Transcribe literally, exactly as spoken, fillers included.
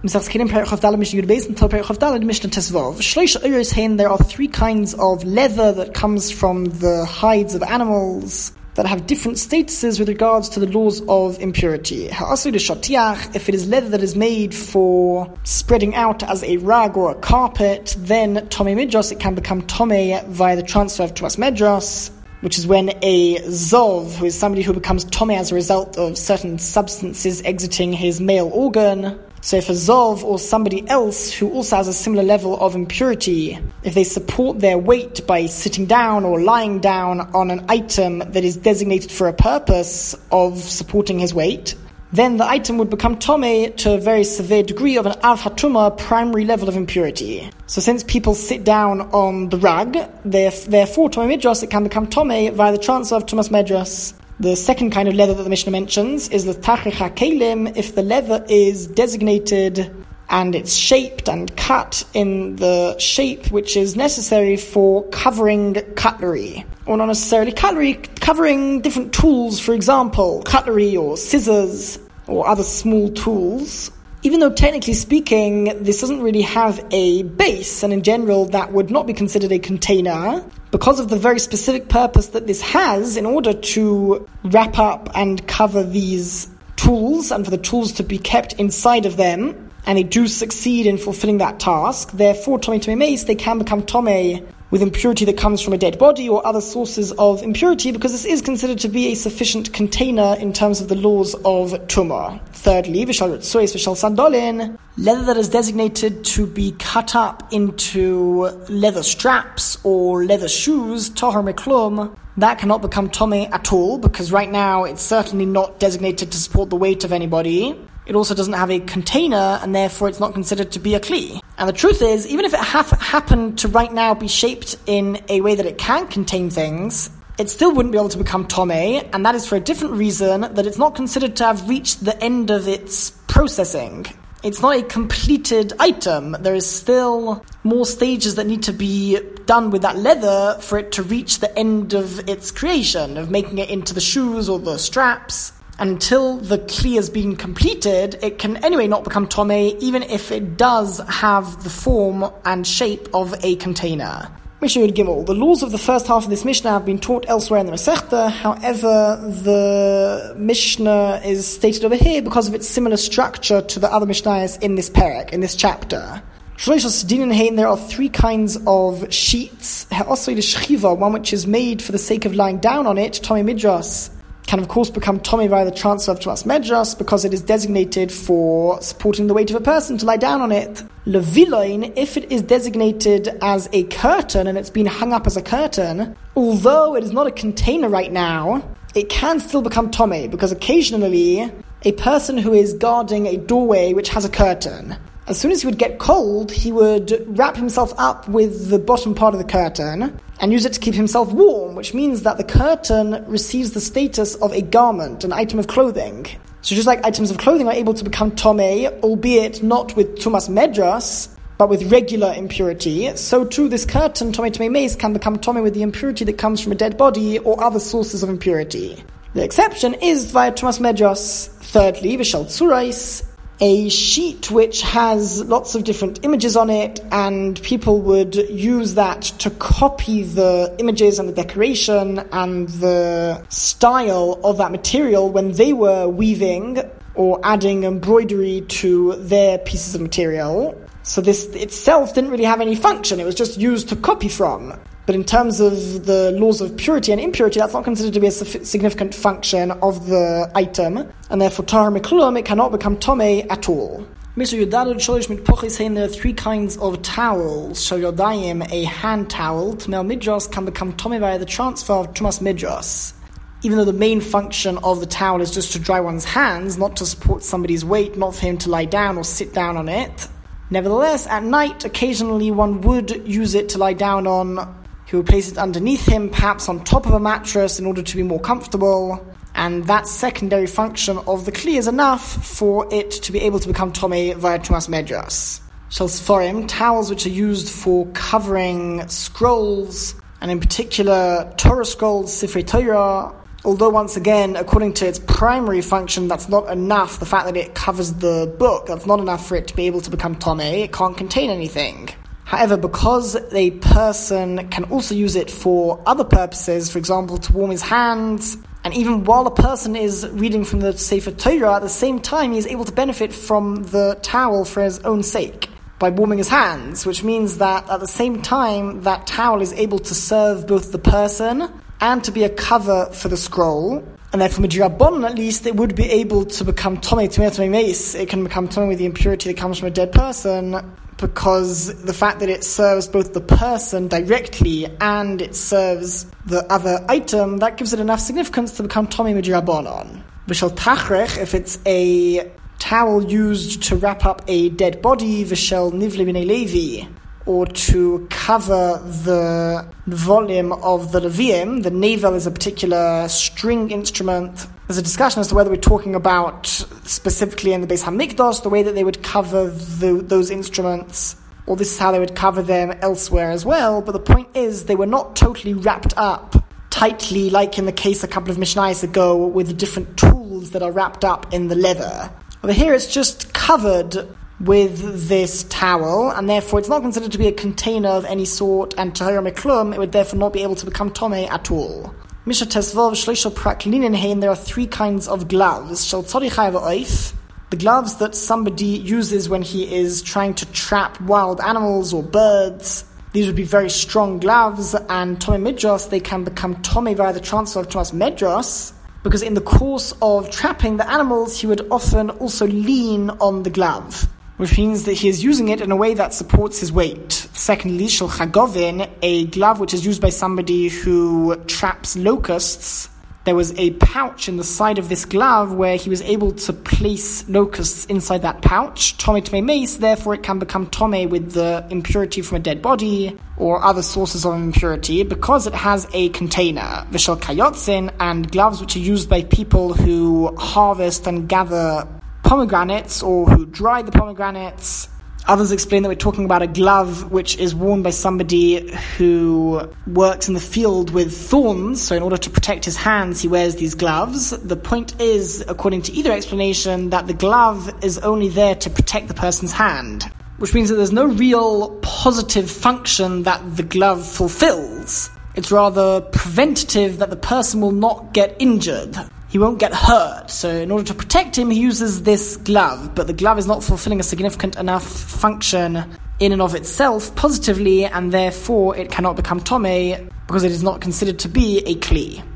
There are three kinds of leather that comes from the hides of animals that have different statuses with regards to the laws of impurity. If it is leather that is made for spreading out as a rug or a carpet, then Tomei Midras, it can become Tomei via the transfer of Tumas Midras, which is when a Zov, who is somebody who becomes Tomei as a result of certain substances exiting his male organ. So if a Zov or somebody else who also has a similar level of impurity, if they support their weight by sitting down or lying down on an item that is designated for a purpose of supporting his weight, then the item would become Tomei to a very severe degree of an Av HaTumah primary level of impurity. So since people sit down on the rug, therefore Tomei Midras, it can become Tomei via the transfer of Tumas Midras. The second kind of leather that the Mishnah mentions is the Tachich HaKelim. If the leather is designated and it's shaped and cut in the shape which is necessary for covering cutlery, or not necessarily cutlery, covering different tools, for example, cutlery or scissors or other small tools. Even though technically speaking, this doesn't really have a base, and in general that would not be considered a container, because of the very specific purpose that this has in order to wrap up and cover these tools and for the tools to be kept inside of them, and they do succeed in fulfilling that task. Therefore, Tomei Tomei Meis, they can become Tomei with impurity that comes from a dead body or other sources of impurity, because this is considered to be a sufficient container in terms of the laws of Tumah. Thirdly, Vishal Ritzois, Vishal Sandolin, leather that is designated to be cut up into leather straps or leather shoes, Tahar Meklum, that cannot become Tomei at all, because right now it's certainly not designated to support the weight of anybody. It also doesn't have a container, and therefore it's not considered to be a kli. And the truth is, even if it ha- happened to right now be shaped in a way that it can contain things, it still wouldn't be able to become Tomei, and that is for a different reason, that it's not considered to have reached the end of its processing. It's not a completed item. There is still more stages that need to be done with that leather for it to reach the end of its creation, of making it into the shoes or the straps. Until the kli has been completed, it can anyway not become Tomei, even if it does have the form and shape of a container. Mishnah Yud Gimel. The laws of the first half of this Mishnah have been taught elsewhere in the Masechta. However, the Mishnah is stated over here because of its similar structure to the other Mishnayos in this parak, in this chapter. There are three kinds of sheets. One which is made for the sake of lying down on it, Tomei Midras, can of course become Tomei via the transfer of Tumas Midras, because it is designated for supporting the weight of a person to lie down on it. Leviloin, if it is designated as a curtain and it's been hung up as a curtain, although it is not a container right now, it can still become Tomei, because occasionally a person who is guarding a doorway which has a curtain, as soon as he would get cold, he would wrap himself up with the bottom part of the curtain and use it to keep himself warm, which means that the curtain receives the status of a garment, an item of clothing. So just like items of clothing are able to become Tomei, albeit not with Tumas Midras, but with regular impurity, so too this curtain, Tomei Tomei Meis, can become Tomei with the impurity that comes from a dead body or other sources of impurity. The exception is via Tumas Midras. Thirdly, Vishal Tzurais, a sheet which has lots of different images on it, and people would use that to copy the images and the decoration and the style of that material when they were weaving or adding embroidery to their pieces of material. So this itself didn't really have any function, it was just used to copy from. But in terms of the laws of purity and impurity, that's not considered to be a significant function of the item, and therefore Tahar Meklulam, it cannot become Tomei at all. Mishnah Yudalad Sholish mit Poch is saying there are three kinds of towels. Shal Yodayim, a hand towel. Tomei Midras can become Tomei via the transfer of Tumas Midras. Even though the main function of the towel is just to dry one's hands, not to support somebody's weight, not for him to lie down or sit down on it. Nevertheless, at night, occasionally one would use it to lie down on. He would place it underneath him, perhaps on top of a mattress in order to be more comfortable, and that secondary function of the kli is enough for it to be able to become Tomei via Tumas Midras. Shal Sforim, towels which are used for covering scrolls, and in particular Torah scrolls, Sifrei Torah, Although once again, according to its primary function, that's not enough. The fact that it covers the book, that's not enough for it to be able to become Tomei. It can't contain anything. However, because a person can also use it for other purposes, for example, to warm his hands, and even while a person is reading from the Sefer Torah, at the same time he is able to benefit from the towel for his own sake, by warming his hands, which means that at the same time, that towel is able to serve both the person and to be a cover for the scroll. And therefore, Midrabanan, at least, it would be able to become Tomei, Tomei, Tomei Meis. It can become Tomei with the impurity that comes from a dead person, because the fact that it serves both the person directly and it serves the other item, that gives it enough significance to become Tomei Midrabanan. V'shel Tachrech, if it's a towel used to wrap up a dead body, V'shel Nivle B'nei Levi, or to cover the volume of the Leviim. The navel is a particular string instrument. There's a discussion as to whether we're talking about specifically in the Beis HaMikdash, the way that they would cover the, those instruments, or this is how they would cover them elsewhere as well. But the point is, they were not totally wrapped up tightly, like in the case a couple of Mishnayos ago, with the different tools that are wrapped up in the leather. Over here, it's just covered with this towel, and therefore it's not considered to be a container of any sort, and Tahara Meklum, it would therefore not be able to become Tomei at all. Misha Tesvav Shleisha Praklinin Hein, there are three kinds of gloves. Shel Tzorichai V'oif, the gloves that somebody uses when he is trying to trap wild animals or birds. These would be very strong gloves, and Tomei Midros, they can become Tomei via the transfer of Tomas Medros, because in the course of trapping the animals, he would often also lean on the glove, which means that he is using it in a way that supports his weight. Secondly, Shel Chagovin, a glove which is used by somebody who traps locusts. There was a pouch in the side of this glove where he was able to place locusts inside that pouch. Tomei Tomei Meis, therefore it can become Tomei with the impurity from a dead body or other sources of impurity, because it has a container. V'shel Kayotzin, and gloves which are used by people who harvest and gather pomegranates or who dry the pomegranates. Others explain that we're talking about a glove which is worn by somebody who works in the field with thorns, so in order to protect his hands he wears these gloves. The point is, according to either explanation, that the glove is only there to protect the person's hand, which means that there's no real positive function that the glove fulfills. It's rather preventative, that the person will not get injured. He won't get hurt, so in order to protect him, he uses this glove, but the glove is not fulfilling a significant enough function in and of itself positively, and therefore it cannot become Tomei, because it is not considered to be a Kli.